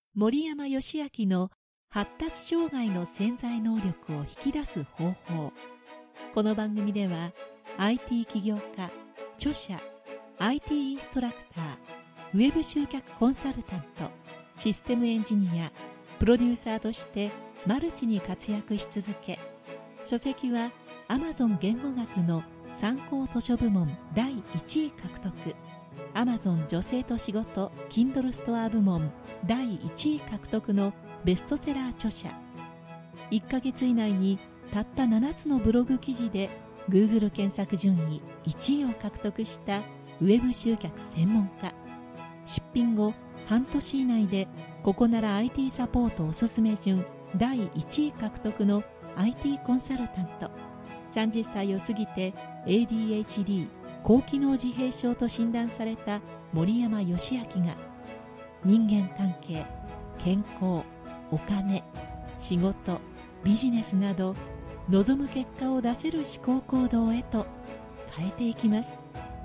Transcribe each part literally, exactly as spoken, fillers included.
森山義明の発達障害の潜在能力を引き出す方法。この番組では アイティー 起業家、著者、アイティー インストラクター、ウェブ集客コンサルタント、システムエンジニア、プロデューサーとしてマルチに活躍し続け、書籍は Amazon 言語学の参考図書部門だいいちい獲得、Amazon 女性と仕事 Kindle ストア部門だいいちい獲得のベストセラー著者。いっかげつ以内にたったななつのブログ記事で Google 検索順位いちいを獲得したウェブ集客専門家。出品後半年以内でここなら アイティー サポートおすすめ順だいいちい獲得の アイティー コンサルタント。さんじゅっさいを過ぎて エーディーエイチディー 高機能自閉症と診断された森山義明が、人間関係、健康、お金、仕事、ビジネスなど望む結果を出せる思考行動へと変えていきます。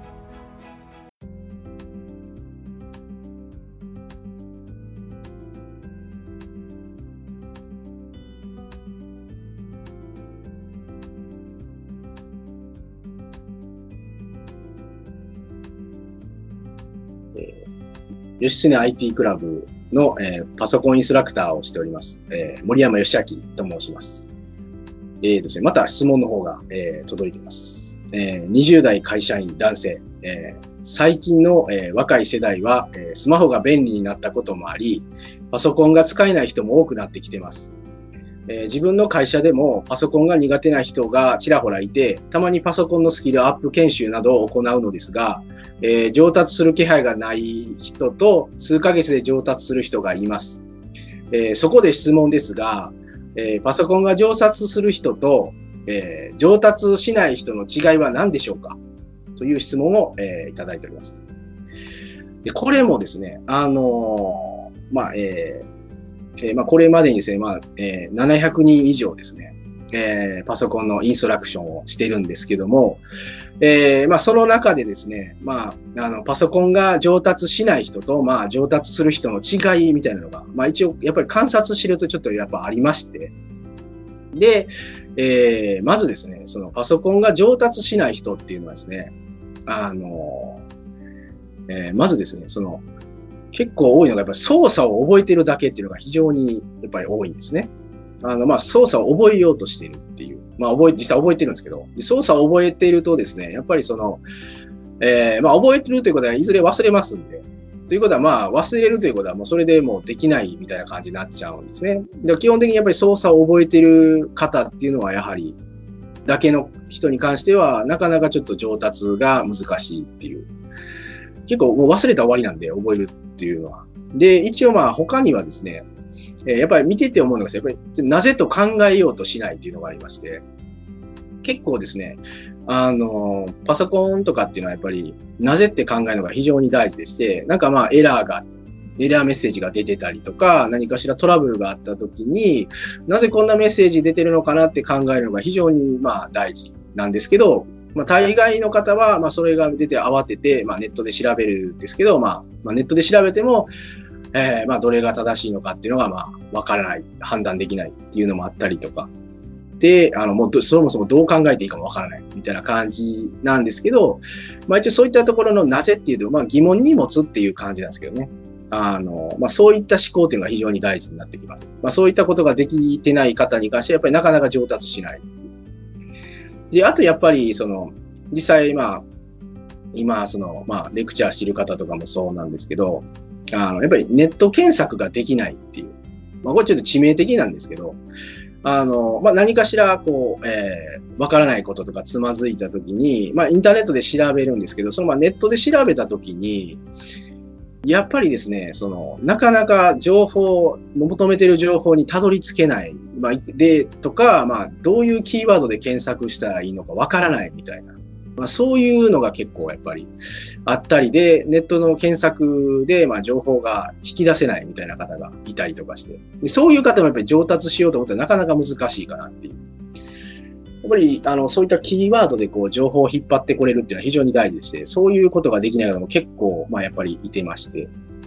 義経 アイティー クラブの、えー、パソコンインストラクターをしております、えー、森山義明と申します。えーですね、また質問の方が、えー、届いています。えー、にじゅうだい会社員男性、えー、最近の、えー、若い世代は、えー、スマホが便利になったこともあり、パソコンが使えない人も多くなってきています。えー、自分の会社でもパソコンが苦手な人がちらほらいて、たまにパソコンのスキルアップ研修などを行うのですが、えー、上達する気配がない人と数ヶ月で上達する人がいます。えー、そこで質問ですが、えー、パソコンが上達する人と、えー、上達しない人の違いは何でしょうかという質問を、えー、いただいております。で、これもですね、あのー、まあ、えーえー、まあ、これまでにですね、まあ、えー、ななひゃくにん以上ですね、えー、パソコンのインストラクションをしているんですけども、えー、まあ、その中でですね、まあ、あの、パソコンが上達しない人と、まあ、上達する人の違いみたいなのが、まあ、一応、やっぱり観察してるとちょっとやっぱありまして、で、えー、まずですね、そのパソコンが上達しない人っていうのはですね、あの、えー、まずですね、その、結構多いのが、やっぱり操作を覚えてるだけっていうのが非常にやっぱり多いんですね。あの、まあ、操作を覚えようとしているっていう。まあ、覚え、実際覚えてるんですけど、操作を覚えているとですね、やっぱりその、えー、まあ、覚えてるということはいずれ忘れますんで、ということはまあ、忘れるということはもうそれでもうできないみたいな感じになっちゃうんですね。で、基本的にやっぱり操作を覚えている方っていうのはやはり、だけの人に関しては、なかなかちょっと上達が難しいっていう。結構もう忘れたら終わりなんで、覚えるっていうのは。で、一応まあ、他にはですね、やっぱり見てて思うのが、やっぱりなぜと考えようとしないっていうのがありまして、結構ですね、あの、パソコンとかっていうのはやっぱり、なぜって考えるのが非常に大事でして、なんかまあエラーが、エラーメッセージが出てたりとか、何かしらトラブルがあった時に、なぜこんなメッセージ出てるのかなって考えるのが非常にまあ大事なんですけど、まあ大概の方は、まあそれが出て慌てて、まあネットで調べるんですけど、まあ、まあネットで調べても、えー、まあどれが正しいのかっていうのがまあわからない、判断できないっていうのもあったりとか。で、あの、もうそもそもどう考えていいかもわからないみたいな感じなんですけど、まあ一応そういったところのなぜっていうと、まあ疑問に持つっていう感じなんですけどね。あの、まあそういった思考っていうのが非常に大事になってきます。まあそういったことができてない方に関してはやっぱりなかなか上達しない。で、あとやっぱりその、実際まあ、今その、まあレクチャーしてる方とかもそうなんですけど、あの、やっぱりネット検索ができないっていう。まあこれちょっと致命的なんですけど、あの、まあ、何かしら、こう、えー、わからないこととかつまずいたときに、まあ、インターネットで調べるんですけど、その、まあ、ネットで調べたときに、やっぱりですね、その、なかなか情報、求めてる情報にたどり着けない。まあ、で、とか、まあ、どういうキーワードで検索したらいいのかわからないみたいな。まあ、そういうのが結構やっぱりあったりで、ネットの検索でまあ情報が引き出せないみたいな方がいたりとかして、でそういう方もやっぱり上達しようと思ったらなかなか難しいかなっていう。やっぱりあのそういったキーワードでこう情報を引っ張ってこれるっていうのは非常に大事でして、そういうことができない方も結構まあやっぱりいてまして、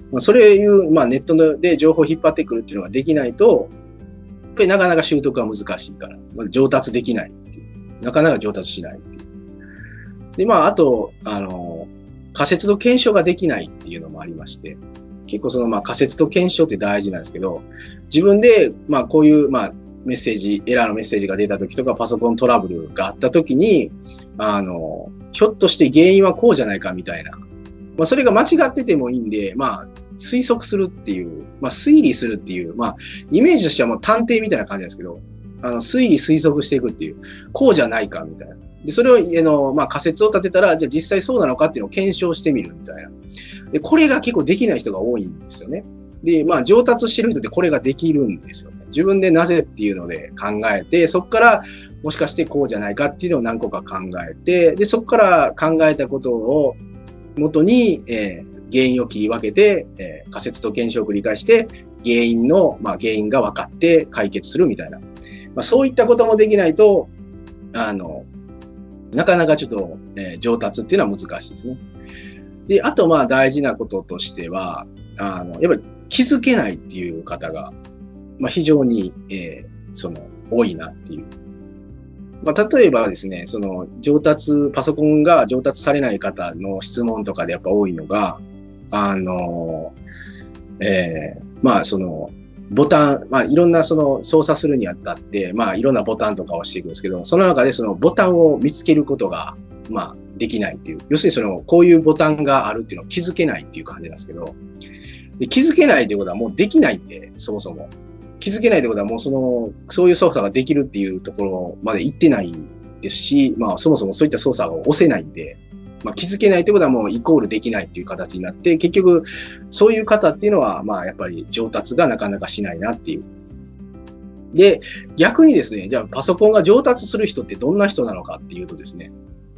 まあ、それいう、まあ、ネットで情報を引っ張ってくるっていうのができないと、やっぱりなかなか習得は難しいから、まあ、上達できないっていう。なかなか上達しないっていう。で、まあ、あと、あの、仮説と検証ができないっていうのもありまして、結構その、まあ、仮説と検証って大事なんですけど、自分で、まあ、こういう、まあ、メッセージ、エラーのメッセージが出た時とか、パソコントラブルがあった時に、あの、ひょっとして原因はこうじゃないかみたいな。まあ、それが間違っててもいいんで、まあ、推測するっていう、まあ、推理するっていう、まあ、イメージとしてはもう探偵みたいな感じなんですけど、あの、推理推測していくっていう、こうじゃないかみたいな。で、それを、あの、まあ、仮説を立てたら、じゃあ実際そうなのかっていうのを検証してみるみたいな。で、これが結構できない人が多いんですよね。で、まあ、上達してる人ってこれができるんですよね。自分でなぜっていうので考えて、そこからもしかしてこうじゃないかっていうのを何個か考えて、で、そこから考えたことを元に、えー、原因を切り分けて、えー、仮説と検証を繰り返して、原因の、まあ、原因が分かって解決するみたいな。まあ、そういったこともできないと、あの、なかなかちょっと、えー、上達っていうのは難しいですね。で、あとまあ大事なこととしては、あの、やっぱり気づけないっていう方が、まあ非常に、えー、その、多いなっていう。まあ例えばですね、その上達、パソコンが上達されない方の質問とかでやっぱ多いのが、あの、えー、まあその、ボタン、まあいろんなその操作するにあたって、まあいろんなボタンとかをしていくんですけど、その中でそのボタンを見つけることが、まあできないっていう。要するにその、こういうボタンがあるっていうのを気づけないっていう感じなんですけど、で気づけないっていうことはもうできないんで、そもそも。気づけないってことはもうその、そういう操作ができるっていうところまで行ってないですし、まあそもそもそういった操作を押せないんで、まあ、気づけないってことはもうイコールできないっていう形になって、結局、そういう方っていうのは、まあやっぱり上達がなかなかしないなっていう。で、逆にですね、じゃあパソコンが上達する人ってどんな人なのかっていうとですね、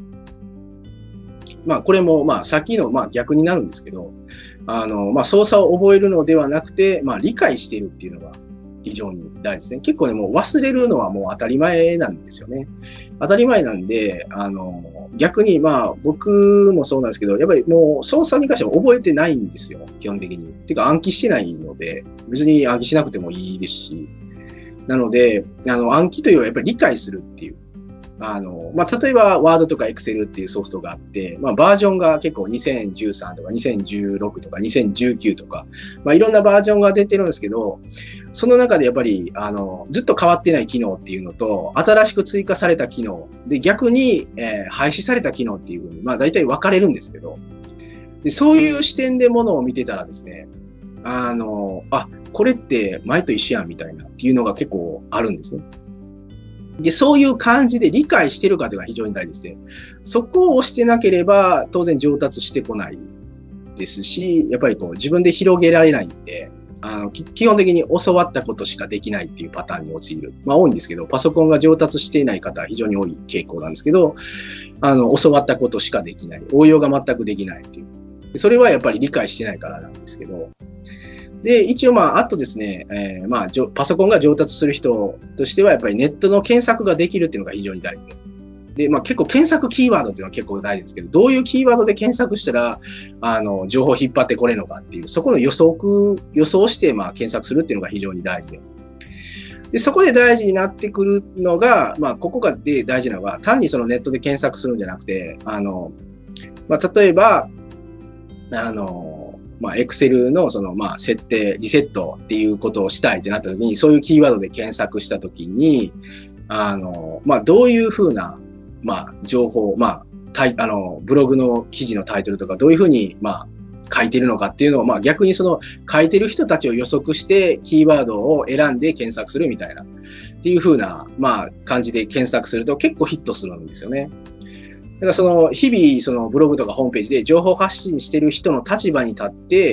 まあこれもまあさっきのまあ逆になるんですけど、あの、まあ操作を覚えるのではなくて、まあ理解しているっていうのが非常に大事ですね。結構ね、もう忘れるのはもう当たり前なんですよね。当たり前なんで、あの、逆にまあ僕もそうなんですけど、やっぱりもう操作に関しては覚えてないんですよ、基本的に。てか暗記してないので、別に暗記しなくてもいいですし。なので、あの暗記というのはやっぱり理解するっていう。あの、まあ、例えば、ワードとか Excel っていうソフトがあって、まあ、バージョンが結構にせんじゅうさんとかにせんじゅうろくとかにせんじゅうきゅうとか、まあ、いろんなバージョンが出てるんですけど、その中でやっぱり、あの、ずっと変わってない機能っていうのと、新しく追加された機能、で、逆に、えー、廃止された機能っていうふうに、まあ、大体分かれるんですけど、で、そういう視点でものを見てたらですね、あの、あ、これって前と一緒やんみたいなっていうのが結構あるんですね。で、そういう感じで理解してるかというのが非常に大事で、そこを押してなければ当然上達してこないですし、やっぱりこう自分で広げられないんで、あの基本的に教わったことしかできないっていうパターンに陥る。まあ多いんですけど、パソコンが上達していない方は非常に多い傾向なんですけど、あの、教わったことしかできない。応用が全くできないっていう。それはやっぱり理解してないからなんですけど、で、一応まあ、あとですね、えー、まあ、パソコンが上達する人としては、やっぱりネットの検索ができるっていうのが非常に大事で。で、まあ結構検索キーワードっていうのは結構大事ですけど、どういうキーワードで検索したら、あの、情報を引っ張ってこれるのかっていう、そこの予測、予想して、まあ検索するっていうのが非常に大事で。で、そこで大事になってくるのが、まあ、ここがで大事なのが、単にそのネットで検索するんじゃなくて、あの、まあ、例えば、あの、まあ、Excel のその、まあ、設定、リセットっていうことをしたいってなった時に、そういうキーワードで検索した時に、あの、まあ、どういうふうな、まあ、情報、まあ、タイ、あの、ブログの記事のタイトルとか、どういうふうに、まあ、書いてるのかっていうのを、まあ、逆にその、書いてる人たちを予測して、キーワードを選んで検索するみたいな、っていうふうな、まあ、感じで検索すると結構ヒットするんですよね。だからその日々そのブログとかホームページで情報発信してる人の立場に立って、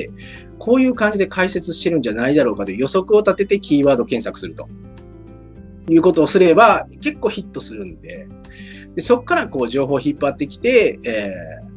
こういう感じで解説してるんじゃないだろうかという予測を立ててキーワード検索するということをすれば結構ヒットするんで、でそこからこう情報を引っ張ってきて、え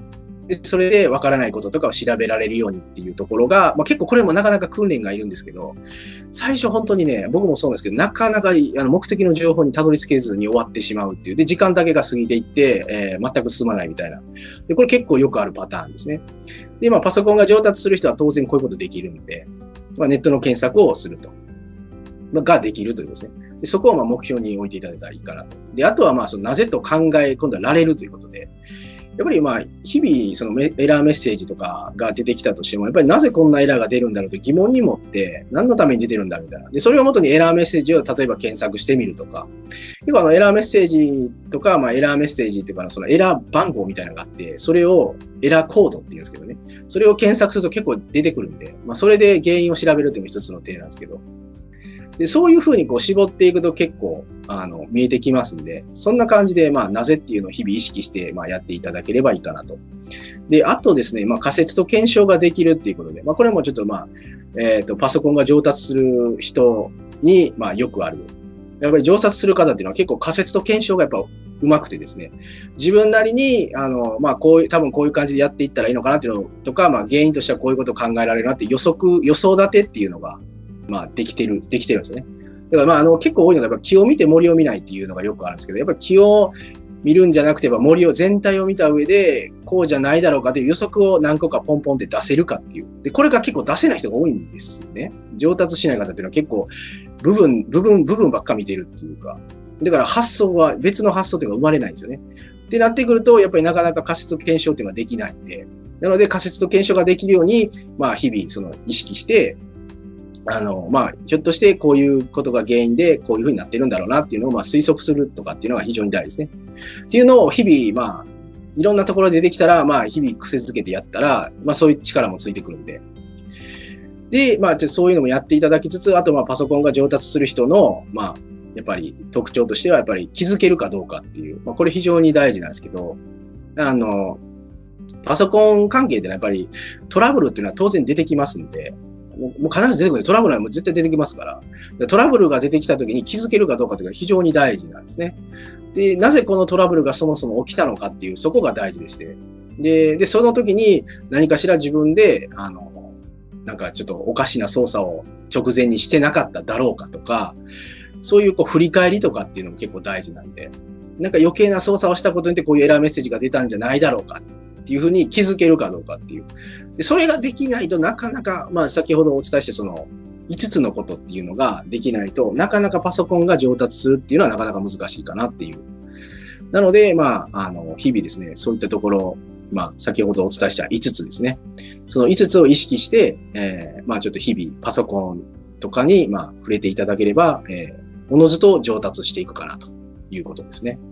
で、それでわからないこととかを調べられるようにっていうところが、まあ、結構これもなかなか訓練がいるんですけど、最初本当にね、僕もそうなんですけど、なかなかあの目的の情報にたどり着けずに終わってしまうっていう。で、時間だけが過ぎていって、えー、全く進まないみたいな。で、これ結構よくあるパターンですね。で、まあ、パソコンが上達する人は当然こういうことできるんで、まあ、ネットの検索をすると。ができるということですね。で、そこをまあ目標に置いていただいたらいいかなと。で、あとはまあ、そのなぜと考え、今度はられるということで、やっぱりまあ、日々、そのエラーメッセージとかが出てきたとしても、やっぱりなぜこんなエラーが出るんだろうと疑問に持って、何のために出てるんだみたいな。で、それをもとにエラーメッセージを例えば検索してみるとか、結構あのエラーメッセージとか、まあエラーメッセージっていうか、そのエラー番号みたいなのがあって、それをエラーコードって言うんですけどね。それを検索すると結構出てくるんで、まあそれで原因を調べるっていうのも一つの手なんですけど、で、そういうふうにこう絞っていくと結構、あの、見えてきますんで、そんな感じで、まあ、なぜっていうのを日々意識して、まあ、やっていただければいいかなと。で、あとですね、まあ、仮説と検証ができるっていうことで、まあ、これもちょっとまあ、えっと、パソコンが上達する人に、まあ、よくある。やっぱり上達する方っていうのは結構仮説と検証がやっぱ上手くてですね、自分なりに、あの、まあ、こういう、多分こういう感じでやっていったらいいのかなっていうのとか、まあ、原因としてはこういうことを考えられるなって予測、予想立てっていうのが、まあ、できてる、できてるんですよね。だからまあ、あの、結構多いのが、やっぱ木を見て森を見ないっていうのがよくあるんですけど、やっぱり木を見るんじゃなくて、森を全体を見た上で、こうじゃないだろうかという予測を何個かポンポンって出せるかっていう。で、これが結構出せない人が多いんですよね。上達しない方っていうのは結構、部分、部分、部分ばっか見てるっていうか。だから発想は、別の発想っていうのが生まれないんですよね。ってなってくると、やっぱりなかなか仮説と検証っていうのができないんで、なので仮説と検証ができるように、まあ、日々、その、意識して、あの、まあ、ひょっとしてこういうことが原因でこういうふうになってるんだろうなっていうのをまあ推測するとかっていうのが非常に大事ですね。っていうのを日々、まあ、いろんなところで出てきたら、まあ、日々癖づけてやったら、まあ、そういう力もついてくるんで。で、まあ、そういうのもやっていただきつつ、あと、まあ、パソコンが上達する人の、まあ、やっぱり特徴としては、やっぱり気づけるかどうかっていう、まあ、これ非常に大事なんですけど、あの、パソコン関係でやっぱりトラブルっていうのは当然出てきますんで、もう必ず出てくる。トラブルはもう絶対出てきますから。トラブルが出てきたときに気づけるかどうかというのが非常に大事なんですね。で、なぜこのトラブルがそもそも起きたのかっていう、そこが大事でして。で、で、その時に何かしら自分で、あの、なんかちょっとおかしな操作を直前にしてなかっただろうかとか、そういうこう振り返りとかっていうのも結構大事なんで、なんか余計な操作をしたことによってこういうエラーメッセージが出たんじゃないだろうかっていうふうに気づけるかどうかっていう。で、それができないとなかなか、まあ先ほどお伝えしてそのいつつのことっていうのができないと、なかなかパソコンが上達するっていうのはなかなか難しいかなっていう。なので、まあ、あの、日々ですね、そういったところ、まあ、先ほどお伝えしたいつつですね。そのいつつを意識して、えー、まあちょっと日々パソコンとかに、まあ触れていただければ、えー、おのずと上達していくかなということですね。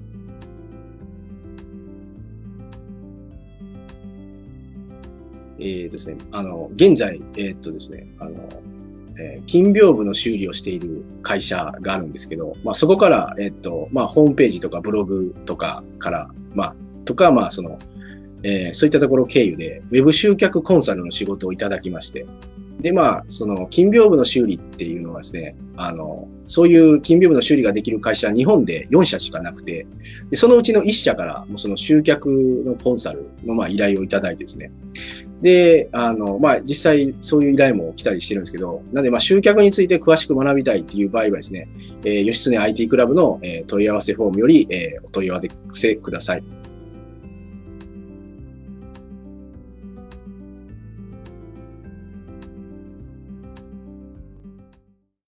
えーですね、あの、現在、えー、っとですね、あの、えー、金屏風の修理をしている会社があるんですけど、まあそこから、えー、っと、まあホームページとかブログとかから、まあ、とか、まあその、えー、そういったところ経由で、ウェブ集客コンサルの仕事をいただきまして、で、まあ、その、金屏風の修理っていうのはですね、あの、そういう金屏風の修理ができる会社は日本でよんしゃしかなくて、でそのうちのいっしゃから、もうその集客のコンサルのまあ依頼をいただいてですね。で、あの、まあ、実際そういう依頼も来たりしてるんですけど、なんでまあ、集客について詳しく学びたいっていう場合はですね、えー、吉常 アイティー クラブの、えー、問い合わせフォームより、えー、お問い合わせください。